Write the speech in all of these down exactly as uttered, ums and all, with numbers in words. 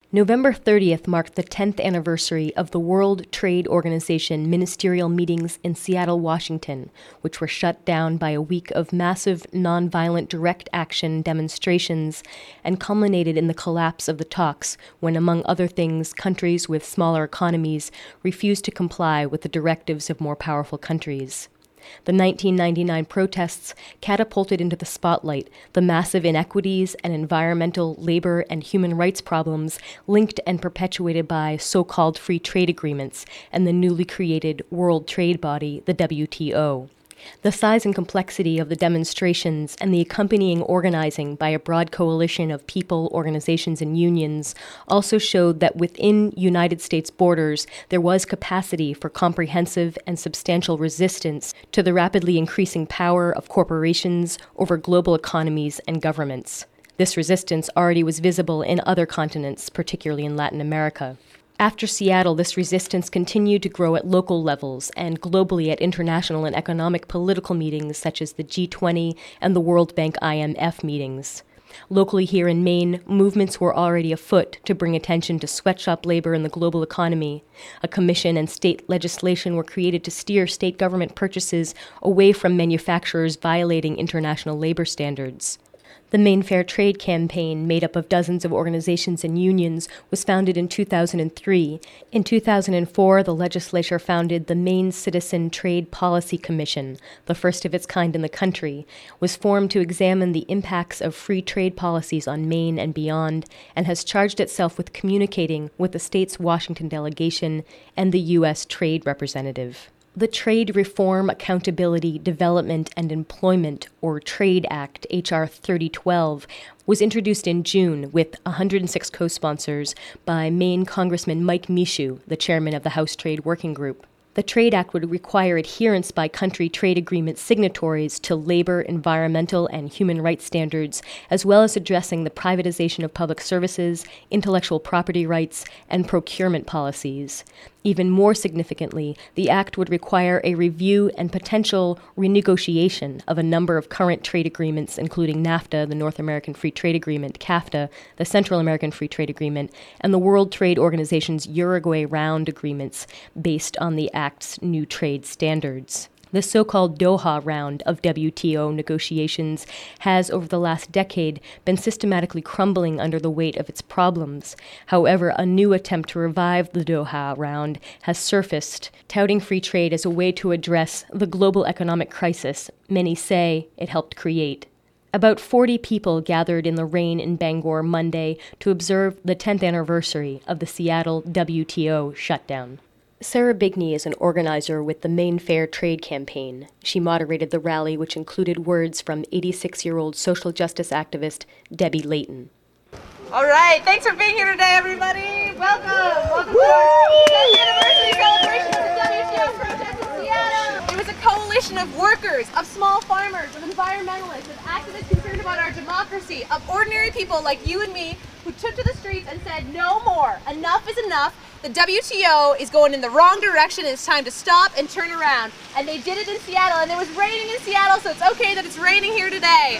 November thirtieth marked the tenth anniversary of the World Trade Organization ministerial meetings in Seattle, Washington, which were shut down by a week of massive nonviolent direct action demonstrations and culminated in the collapse of the talks when, among other things, countries with smaller economies refused to comply with the directives of more powerful countries. The nineteen ninety-nine protests catapulted into the spotlight the massive inequities and environmental, labor, and human rights problems linked and perpetuated by so-called free trade agreements and the newly created World Trade Body, the W T O. The size and complexity of the demonstrations and the accompanying organizing by a broad coalition of people, organizations, and unions also showed that within United States borders there was capacity for comprehensive and substantial resistance to the rapidly increasing power of corporations over global economies and governments. This resistance already was visible in other continents, particularly in Latin America. After Seattle, this resistance continued to grow at local levels and globally at international and economic political meetings such as the G twenty and the World Bank I M F meetings. Locally here in Maine, movements were already afoot to bring attention to sweatshop labor in the global economy. A commission and state legislation were created to steer state government purchases away from manufacturers violating international labor standards. The Maine Fair Trade Campaign, made up of dozens of organizations and unions, was founded in two thousand three. In two thousand four, the legislature founded the Maine Citizen Trade Policy Commission, the first of its kind in the country, was formed to examine the impacts of free trade policies on Maine and beyond, and has charged itself with communicating with the state's Washington delegation and the U S Trade Representative. The Trade Reform, Accountability, Development, and Employment, or TRADE Act, H R thirty twelve, was introduced in June with one hundred six co-sponsors by Maine Congressman Mike Michaud, the chairman of the House Trade Working Group. The TRADE Act would require adherence by country trade agreement signatories to labor, environmental, and human rights standards, as well as addressing the privatization of public services, intellectual property rights, and procurement policies. Even more significantly, the Act would require a review and potential renegotiation of a number of current trade agreements, including NAFTA, the North American Free Trade Agreement, CAFTA, the Central American Free Trade Agreement, and the World Trade Organization's Uruguay Round agreements based on the Act's new trade standards. The so-called Doha round of W T O negotiations has, over the last decade, been systematically crumbling under the weight of its problems. However, a new attempt to revive the Doha round has surfaced, touting free trade as a way to address the global economic crisis many say it helped create. About forty people gathered in the rain in Bangor Monday to observe the tenth anniversary of the Seattle W T O shutdown. Sarah Bigney is an organizer with the Maine Fair Trade Campaign. She moderated the rally, which included words from eighty-six-year-old social justice activist Debbie Layton. All right, thanks for being here today, everybody. Welcome. Welcome to our tenth anniversary celebration of the W T O protest in Seattle. It was a coalition of workers, of small farmers, of environmentalists, of activists concerned about our democracy, of ordinary people like you and me who took to the streets and said, no more. Enough is enough. The W T O is going in the wrong direction and it's time to stop and turn around. And they did it in Seattle, and it was raining in Seattle, so it's okay that it's raining here today.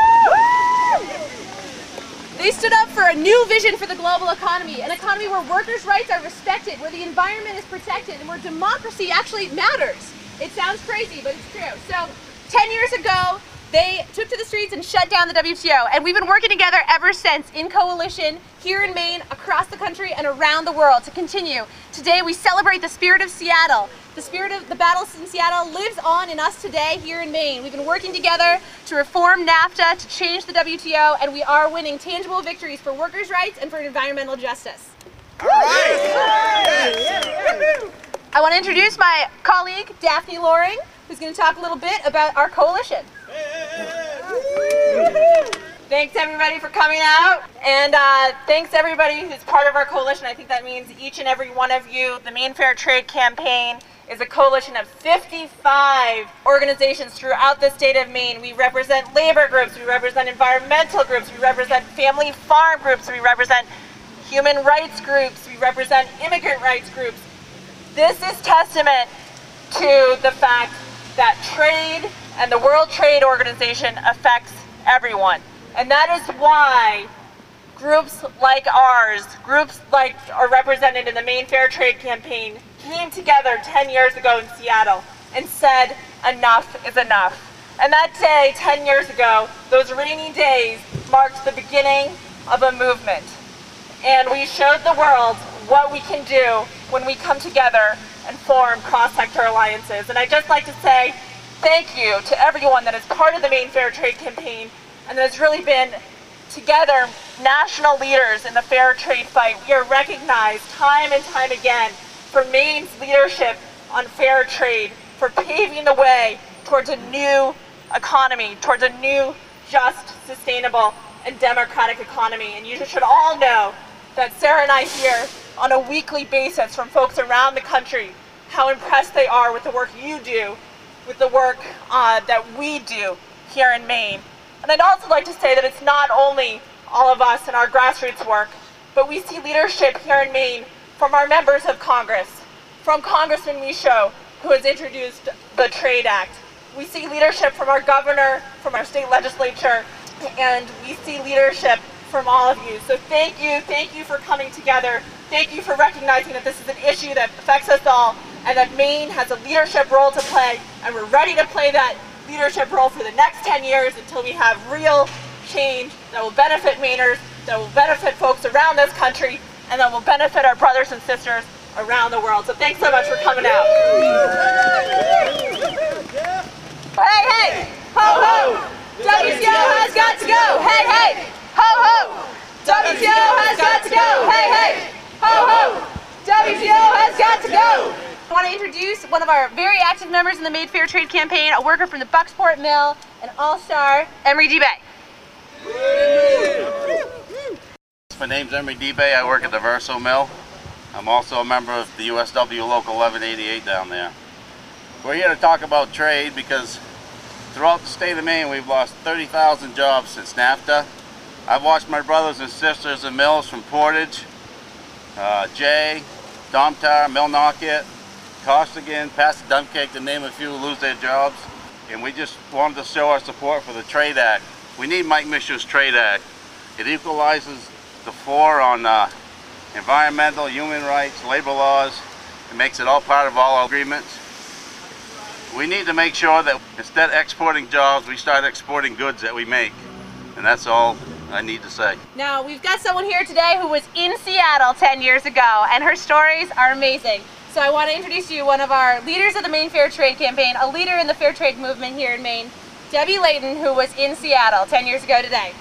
Woo! They stood up for a new vision for the global economy, an economy where workers' rights are respected, where the environment is protected, and where democracy actually matters. It sounds crazy, but it's true. So ten years ago, they took to the streets and shut down the W T O, and we've been working together ever since in coalition here in Maine, across the country, and around the world to continue. Today we celebrate the spirit of Seattle. The spirit of the battles in Seattle lives on in us today here in Maine. We've been working together to reform NAFTA, to change the W T O, and we are winning tangible victories for workers' rights and for environmental justice. All right. Yes. I want to introduce my colleague, Daphne Loring, who's going to talk a little bit about our coalition. Thanks everybody for coming out, and uh, thanks everybody who's part of our coalition. I think that means each and every one of you. The Maine Fair Trade Campaign is a coalition of fifty-five organizations throughout the state of Maine. We represent labor groups, we represent environmental groups, we represent family farm groups, we represent human rights groups, we represent immigrant rights groups. This is testament to the fact that trade and the World Trade Organization affects everyone. And that is why groups like ours, groups like are represented in the Maine Fair Trade Campaign, came together ten years ago in Seattle and said, enough is enough. And that day, ten years ago, those rainy days marked the beginning of a movement. And we showed the world what we can do when we come together and form cross-sector alliances. And I'd just like to say thank you to everyone that is part of the Maine Fair Trade Campaign and that has really been together national leaders in the fair trade fight. We are recognized time and time again for Maine's leadership on fair trade, for paving the way towards a new economy, towards a new, just, sustainable, and democratic economy. And you should all know that Sarah and I hear on a weekly basis from folks around the country how impressed they are with the work you do, with the work uh, that we do here in Maine. And I'd also like to say that it's not only all of us in our grassroots work, but we see leadership here in Maine from our members of Congress, from Congressman Michaud, who has introduced the Trade Act. We see leadership from our governor, from our state legislature, and we see leadership from all of you. So thank you, thank you for coming together. Thank you for recognizing that this is an issue that affects us all and that Maine has a leadership role to play, and we're ready to play that leadership role for the next ten years until we have real change that will benefit Mainers, that will benefit folks around this country, and that will benefit our brothers and sisters around the world. So thanks so much for coming out. Hey, hey, ho, ho, W T O has got to go. Hey, hey, ho, ho, W T O has got to go. Hey, hey, ho, ho, W T O has got to go. I want to introduce one of our very active members in the Maine Fair Trade Campaign, a worker from the Bucksport Mill, an all-star, Emery DeBay. My name's Emery DeBay. I work at the Verso Mill. I'm also a member of the U S W Local eleven eighty-eight down there. We're here to talk about trade because throughout the state of Maine we've lost thirty thousand jobs since NAFTA. I've watched my brothers and sisters in mills from Portage, uh, Jay, Domtar, Millnocket, Costigan, Pastor Dumpcake, to name a few, lose their jobs. And we just wanted to show our support for the Trade Act. We need Mike Michaux's Trade Act. It equalizes the four on uh, environmental, human rights, labor laws. It makes it all part of all our agreements. We need to make sure that instead of exporting jobs, we start exporting goods that we make. And that's all I need to say. Now, we've got someone here today who was in Seattle ten years ago, and her stories are amazing. So I want to introduce to you one of our leaders of the Maine Fair Trade Campaign, a leader in the fair trade movement here in Maine, Debbie Layton, who was in Seattle ten years ago today.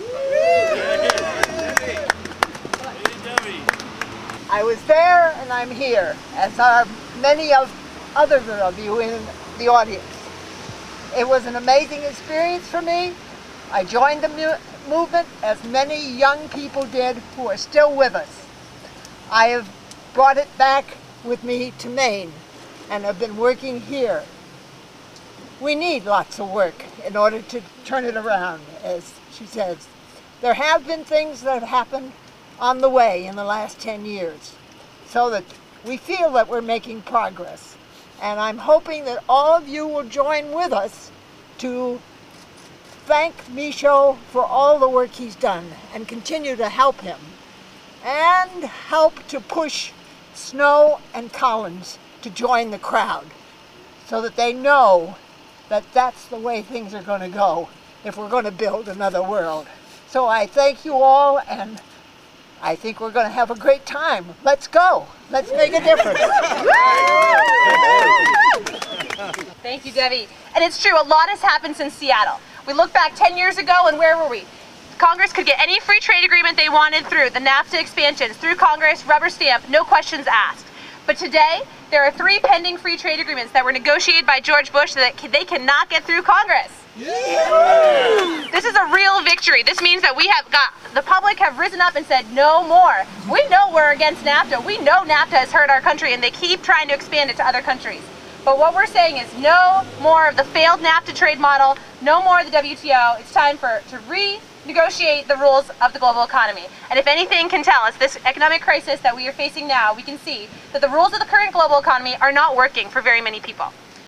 I was there and I'm here, as are many of others of you in the audience. It was an amazing experience for me. I joined the mu movement as many young people did who are still with us. I have brought it back with me to Maine and have been working here. We need lots of work in order to turn it around, as she says. There have been things that have happened on the way in the last ten years, so that we feel that we're making progress. And I'm hoping that all of you will join with us to thank Michaud for all the work he's done and continue to help him, and help to push Snow and Collins to join the crowd so that they know that that's the way things are going to go if we're going to build another world. So I thank you all, and I think we're going to have a great time. Let's go. Let's make a difference. Thank you, Debbie. And it's true, a lot has happened since Seattle. We look back ten years ago, and where were we? Congress could get any free trade agreement they wanted through the NAFTA expansions, through Congress, rubber stamp, no questions asked. But today, there are three pending free trade agreements that were negotiated by George Bush that they cannot get through Congress. Yeah. This is a real victory. This means that we have got, the public have risen up and said no more. We know we're against NAFTA. We know NAFTA has hurt our country, and they keep trying to expand it to other countries. But what we're saying is no more of the failed NAFTA trade model, no more of the W T O. It's time for to renegotiate the rules of the global economy. And if anything can tell us this economic crisis that we are facing now, we can see that the rules of the current global economy are not working for very many people.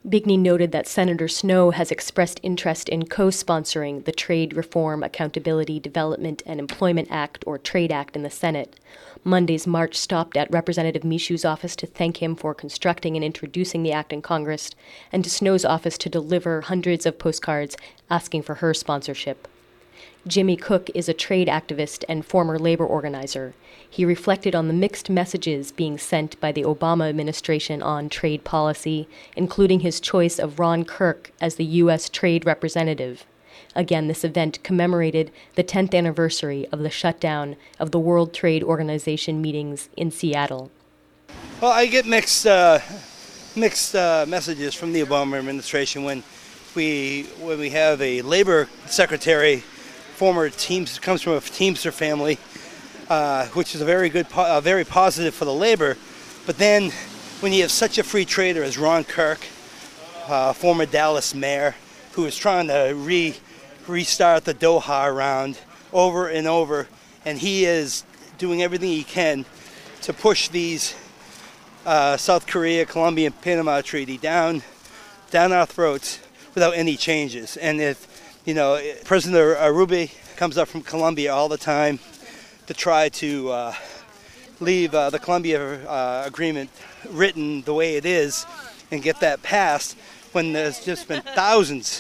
Bigney noted that Senator Snowe has expressed interest in co-sponsoring the Trade Reform, Accountability, Development, and Employment Act, or TRADE Act, in the Senate. Monday's march stopped at Representative Michou's office to thank him for constructing and introducing the act in Congress, and to Snowe's office to deliver hundreds of postcards asking for her sponsorship. Jimmy Cook is a trade activist and former labor organizer. He reflected on the mixed messages being sent by the Obama administration on trade policy, including his choice of Ron Kirk as the U S trade representative. Again, this event commemorated the tenth anniversary of the shutdown of the World Trade Organization meetings in Seattle. Well, I get mixed uh, mixed uh, messages from the Obama administration when we when we have a labor secretary, former Teamster, comes from a Teamster family, uh, which is a very good, uh, very positive for the labor. But then, when you have such a free trader as Ron Kirk, uh, former Dallas mayor, who is trying to re restart the Doha round over and over, and he is doing everything he can to push these uh, South Korea, Colombia, and Panama Treaty down, down our throats without any changes. And if You know, President Arubi comes up from Colombia all the time to try to uh, leave uh, the Colombia uh, agreement written the way it is and get that passed, when there's just been thousands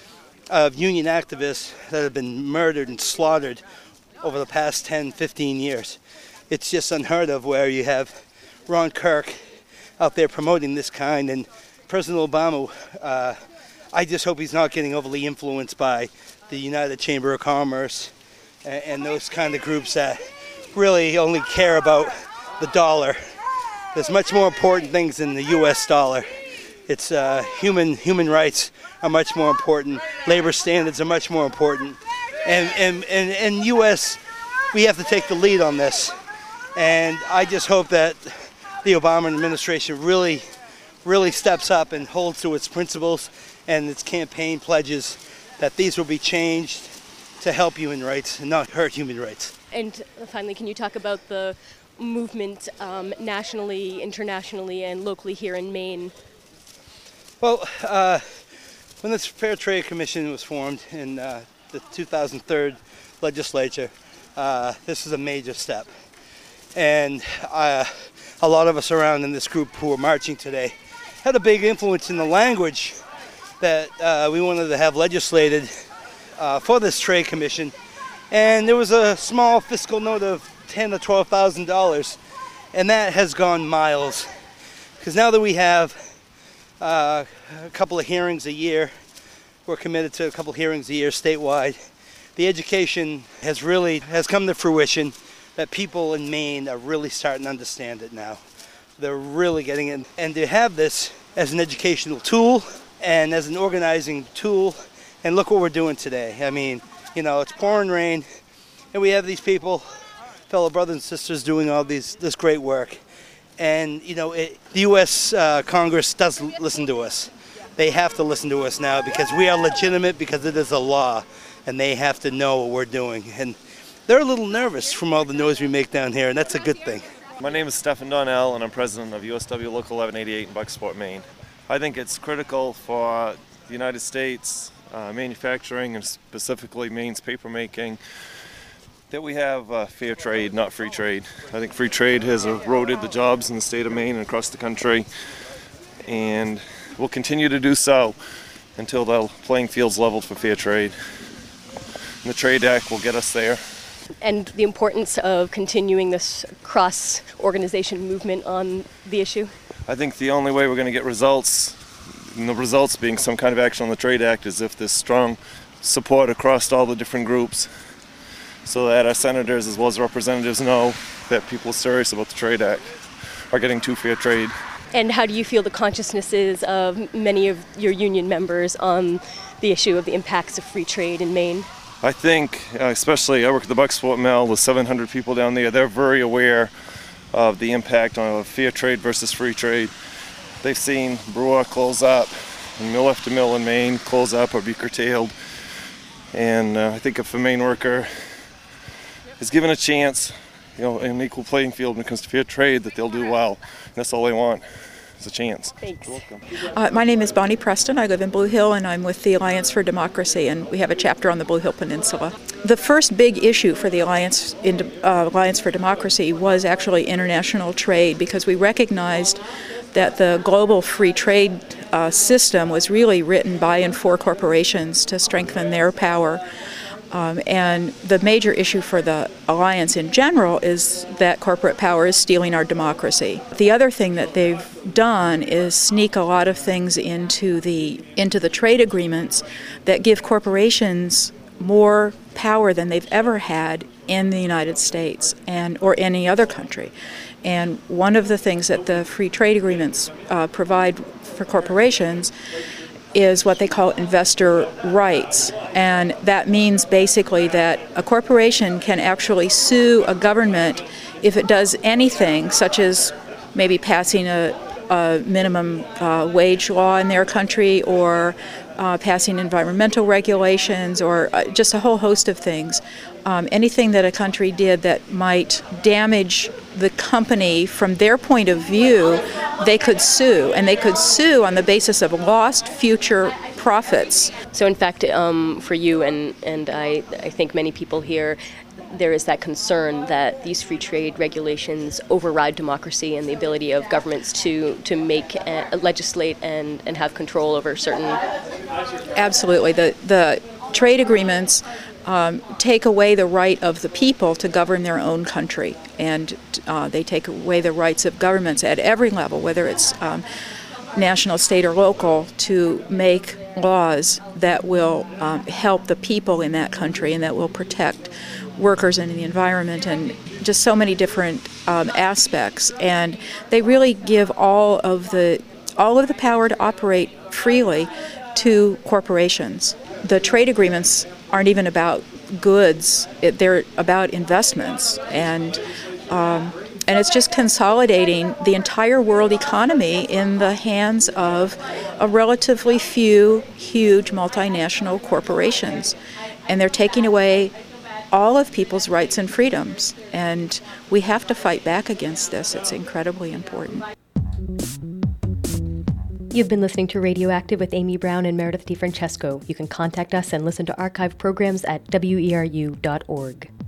of union activists that have been murdered and slaughtered over the past ten, fifteen years. It's just unheard of where you have Ron Kirk out there promoting this kind, and President Obama, uh, I just hope he's not getting overly influenced by the United Chamber of Commerce and, and those kind of groups that really only care about the dollar. There's much more important things than the U S dollar. It's uh, human human rights are much more important. Labor standards are much more important. And and, and, and U S, we have to take the lead on this. And I just hope that the Obama administration really, really steps up and holds to its principles and its campaign pledges, that these will be changed to help human rights and not hurt human rights. And finally, can you talk about the movement um, nationally, internationally, and locally here in Maine? Well, uh, when this Fair Trade Commission was formed in uh, the two thousand three legislature, uh, this is a major step. And uh, a lot of us around in this group who are marching today had a big influence in the language that uh, we wanted to have legislated uh, for this trade commission, and there was a small fiscal note of ten to twelve thousand dollars, and that has gone miles. Because now that we have uh, a couple of hearings a year, we're committed to a couple of hearings a year statewide. The education has really has come to fruition. That people in Maine are really starting to understand it now. They're really getting it, and to have this as an educational tool and as an organizing tool, and look what we're doing today. I mean, you know, it's pouring rain, and we have these people, fellow brothers and sisters, doing all these this great work. And you know, it, the U S uh, Congress does listen to us. They have to listen to us now because we are legitimate, because it is a law, and they have to know what we're doing. And they're a little nervous from all the noise we make down here, and that's a good thing. My name is Stephen Donnell, and I'm president of U S W Local eleven eighty-eight in Bucksport, Maine. I think it's critical for the United States uh, manufacturing, and specifically Maine's papermaking, that we have uh, fair trade, not free trade. I think free trade has eroded the jobs in the state of Maine and across the country, and will continue to do so until the playing field's leveled for fair trade. And the Trade Act will get us there. And the importance of continuing this cross-organization movement on the issue? I think the only way we're going to get results, and the results being some kind of action on the Trade Act, is if there's strong support across all the different groups, so that our senators as well as representatives know that people are serious about the Trade Act, are getting to fair trade. And how do you feel the consciousness is of many of your union members on the issue of the impacts of free trade in Maine? I think, uh, especially I work at the Bucksport Mill, the seven hundred people down there, they're very aware of the impact on fair trade versus free trade. They've seen brewer close up, and mill after mill in Maine close up or be curtailed. And uh, I think if a Maine worker is given a chance, you know, an equal playing field when it comes to fair trade, that they'll do well. And that's all they want. us a chance. Thanks. You're welcome. Uh, my name is Bonnie Preston. I live in Blue Hill, and I'm with the Alliance for Democracy, and we have a chapter on the Blue Hill Peninsula. The first big issue for the Alliance, in, uh, Alliance for Democracy was actually international trade, because we recognized that the global free trade uh, system was really written by and for corporations to strengthen their power. Um, and the major issue for the Alliance in general is that corporate power is stealing our democracy. The other thing that they've done is sneak a lot of things into the into the trade agreements that give corporations more power than they've ever had in the United States and or any other country. And one of the things that the free trade agreements uh, provide for corporations is what they call investor rights. And that means basically that a corporation can actually sue a government if it does anything, such as maybe passing a, a minimum uh, wage law in their country, or uh, passing environmental regulations, or uh, just a whole host of things. Um, anything that a country did that might damage the company from their point of view, they could sue, and they could sue on the basis of lost future profits. So in fact, um, for you and, and I, I think many people here, there is that concern that these free trade regulations override democracy and the ability of governments to, to make, uh, legislate and, and have control over certain... Absolutely. The, the trade agreements Um, take away the right of the people to govern their own country, and uh, they take away the rights of governments at every level, whether it's um, national, state, or local, to make laws that will um, help the people in that country and that will protect workers and the environment, and just so many different um, aspects. And they really give all of the all of the power to operate freely to corporations. The trade agreements aren't even about goods, it, they're about investments, and um, and it's just consolidating the entire world economy in the hands of a relatively few huge multinational corporations, and they're taking away all of people's rights and freedoms, and we have to fight back against this. It's incredibly important. You've been listening to Radioactive with Amy Brown and Meredith DeFrancesco. You can contact us and listen to archive programs at W E R U dot org.